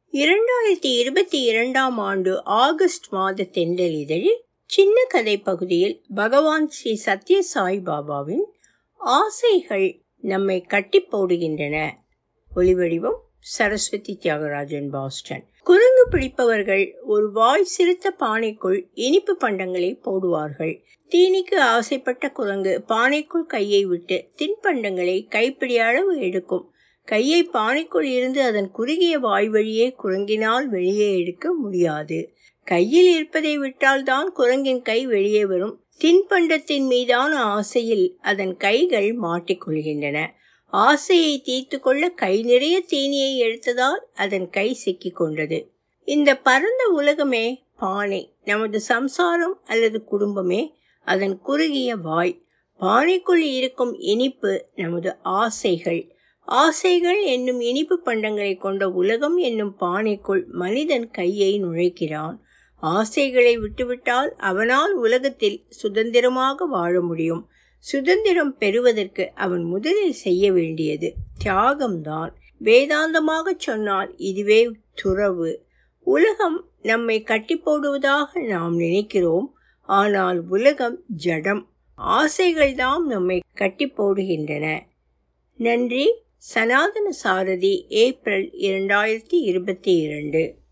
2022ஆம் ஆண்டு ஆகஸ்ட் மாத தென்றல் இதழில் சின்ன கதை பகுதியில் பகவான் ஸ்ரீ சத்ய சாய் பாபாவின் ஆசைகள் நம்மை கட்டி போடுகின்றன. ஒலிவடிவம் சரஸ்வதி தியாகராஜன், பாஸ்டன். குரங்கு பிடிப்பவர்கள் ஒரு வாய் சிறுத்த பானைக்குள் இனிப்பு பண்டங்களை போடுவார்கள். தீனிக்கு ஆசைப்பட்ட குரங்கு பானைக்குள் கையை விட்டு தின்பண்டங்களை கைப்பிடி அளவு எடுக்கும். கையை பானைக்குள் இருந்து அதன் குறுகிய வாய் வழியே குரங்கினால் வெளியே எடுக்க முடியாது. கையில் இருப்பதை விட்டால் தான் குரங்கின் கை வெளியே வரும். தின்பண்டத்தின் மீதான ஆசையில் அதன் கைகள் மாட்டிக்கொள்கின்றன. ஆசையை தீர்த்து கொள்ள கை நிறைய தீனியை எடுத்ததால் அதன் கை சிக்கிக் கொண்டது. இந்த பரந்த உலகமே பானை. நமது சம்சாரம் அல்லது குடும்பமே அதன் குறுகிய வாய். பானைக்குள் இருக்கும் இனிப்பு நமது ஆசைகள். ஆசைகள் என்னும் இனிப்பு பண்டங்களை கொண்ட உலகம் என்னும் பானைக்குள் மனிதன் கையை நுழைக்கிறான். ஆசைகளை விட்டுவிட்டால் அவனால் உலகத்தில் சுதந்திரமாக வாழ முடியும். சுதந்திரம் பெறுவதற்கு அவன் முதலில் செய்ய வேண்டியது தியாகம்தான். வேதாந்தமாக சொன்னால் இதுவே துறவு. உலகம் நம்மை கட்டி போடுவதாக நாம் நினைக்கிறோம். ஆனால் உலகம் ஜடம். ஆசைகள்தான் நம்மை கட்டி போடுகின்றன. நன்றி. சனாதன சாரதி, ஏப்ரல் 2022.